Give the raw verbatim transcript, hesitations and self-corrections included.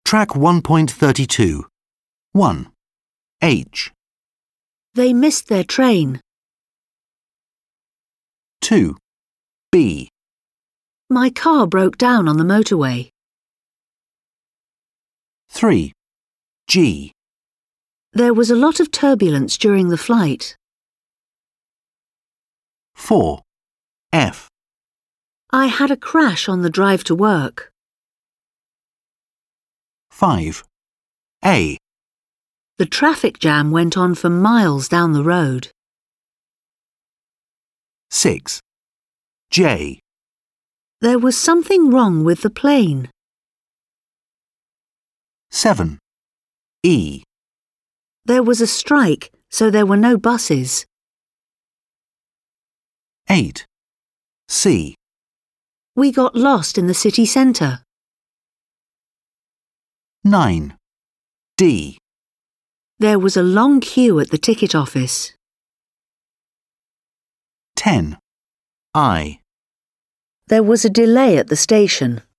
Track one point three two. one. H. They missed their train. two. B. My car broke down on the motorway. three. G. There was a lot of turbulence during the flight. four. F. I had a crash on the drive to work. five. A. The traffic jam went on for miles down the road. six. J. There was something wrong with the plane. seven. E. There was a strike, so there were no buses. eight. C. We got lost in the city centre. nine. D. There was a long queue at the ticket office. ten. I. There was a delay at the station.